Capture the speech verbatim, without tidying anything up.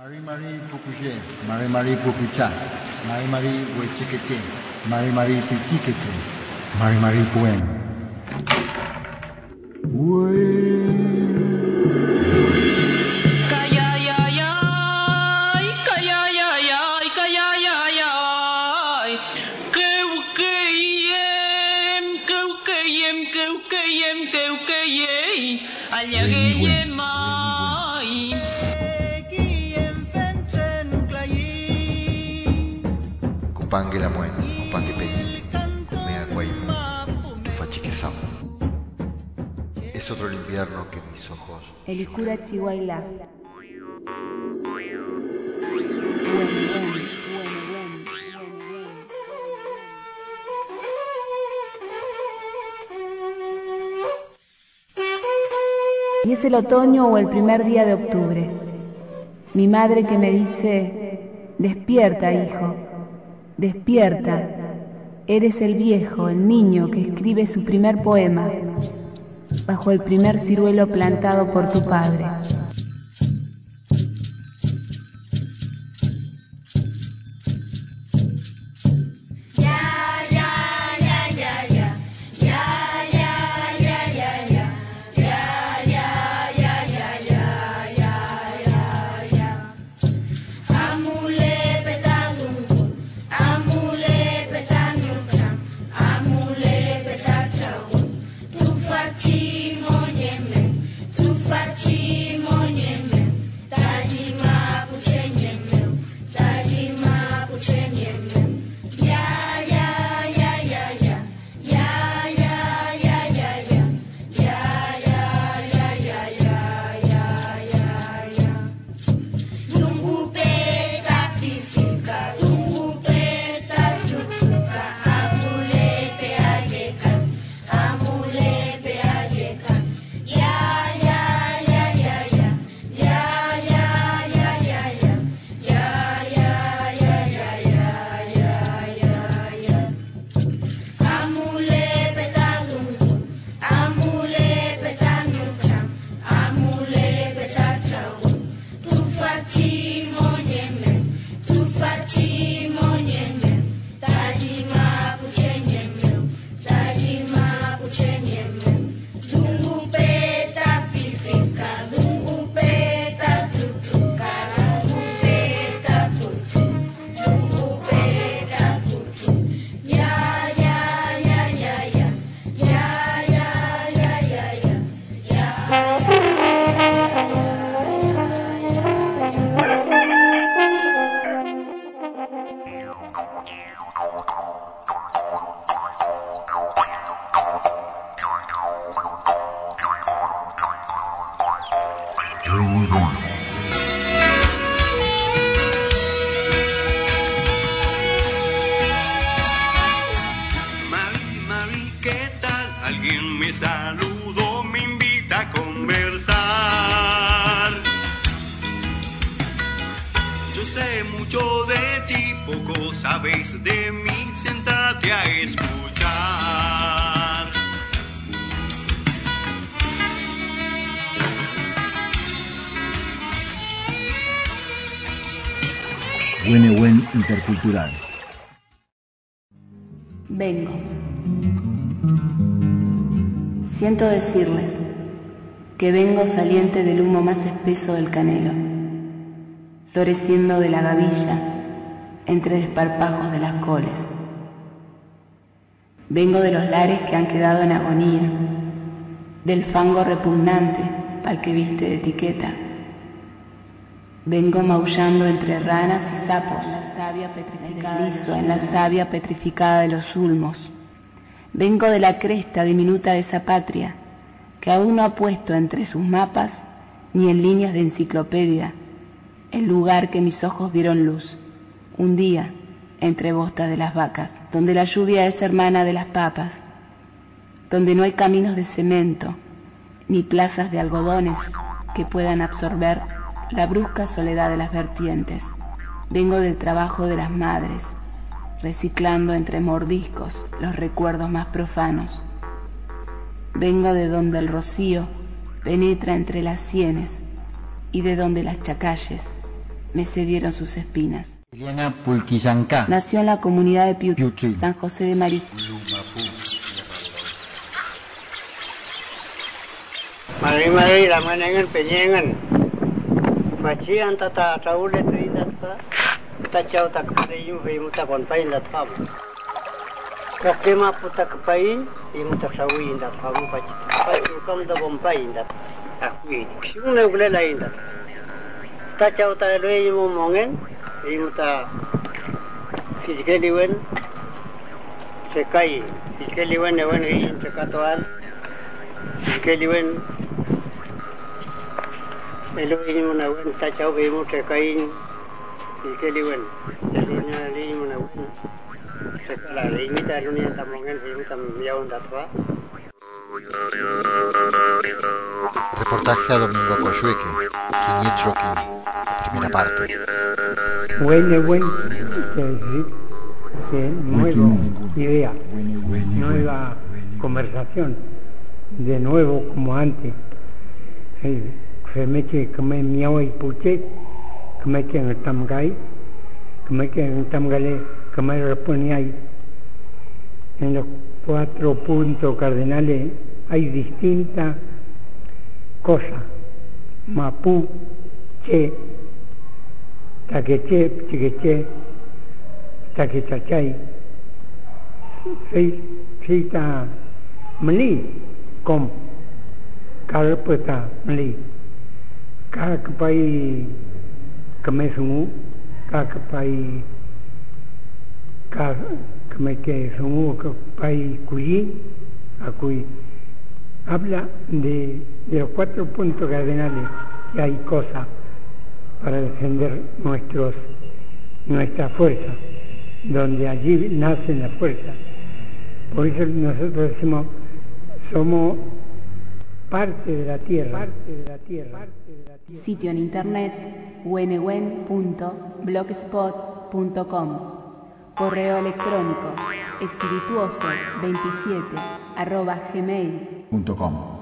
Mari Mari Pukuje, Mari Mari Pukucha, Mari Mari Huechiquete, Mari Mari Pichiquete, Mari Mari Puen. Kupangue la muen, kupangue peñi, kumea guaymu, tufachiquesam. Es otro el invierno que mis ojos. El Icura Chihuahua. Bueno, bueno, bueno, bueno, bueno. Y es el otoño o el primer día de octubre. Mi madre que me dice: despierta, hijo. Despierta, eres el viejo, el niño que escribe su primer poema bajo el primer ciruelo plantado por tu padre. Buen buen intercultural. Vengo. Siento decirles que vengo saliente del humo más espeso del canelo, floreciendo de la gavilla entre desparpajos de las coles. Vengo de los lares que han quedado en agonía, del fango repugnante pa'l que viste de etiqueta. Vengo maullando entre ranas y sapos, la savia petrificada, deslizo en la savia petrificada de los ulmos. Vengo de la cresta diminuta de esa patria que aún no ha puesto entre sus mapas ni en líneas de enciclopedia el lugar que mis ojos vieron luz, un día entre bostas de las vacas, donde la lluvia es hermana de las papas, donde no hay caminos de cemento ni plazas de algodones que puedan absorber la brusca soledad de las vertientes. Vengo del trabajo de las madres, reciclando entre mordiscos los recuerdos más profanos. Vengo de donde el rocío penetra entre las sienes y de donde las chacalles me cedieron sus espinas. Liliana Pulquillanca nació en la comunidad de Piutri, Piutri. San José de Marí. Mari mari ramanangan penyengan. Facian tata taule tuidat pa. Tachau tak payin imu tak konpain dat pam. Kakema putak pain imu tak sawin dat pam paci. Pacu kam da konpain dat. Akui. Sune gule lain dat. Tachau ta le imu mongen imu ta physically wen sekai physically wen wen in sekatuan physically wen elo imu na wen tachau imu sekai physically wen elunya imu na wen sekala ini ta elunya ta mongen imu ta yaun datwa. Reportaje a Domingo Coyhueque, Quiñitroqui, primera parte. Bueno, bueno, que nueva idea, nueva conversación, de nuevo como antes. Se me que me miau y puche, que me que en el tamgay, que me que en el tamgale, que me lo ponía ahí. En los cuatro puntos cardenales hay distintas cosas. Mapú, che, taqueche, chiqueche, taquechachay, cita mli, com, carpeta mli, kakpai kamesungu, kakpai kamesungu, kakpai kuyi, akuy. Habla de, de los cuatro puntos cardenales, que hay cosas para defender nuestros, nuestra fuerza, donde allí nace la fuerza. Por eso nosotros decimos, somos parte de la tierra. Parte de la tierra. Parte de la tierra. Sitio en internet wenewen punto blogspot punto com. Correo electrónico espirituoso veintisiete arroba gmail punto com.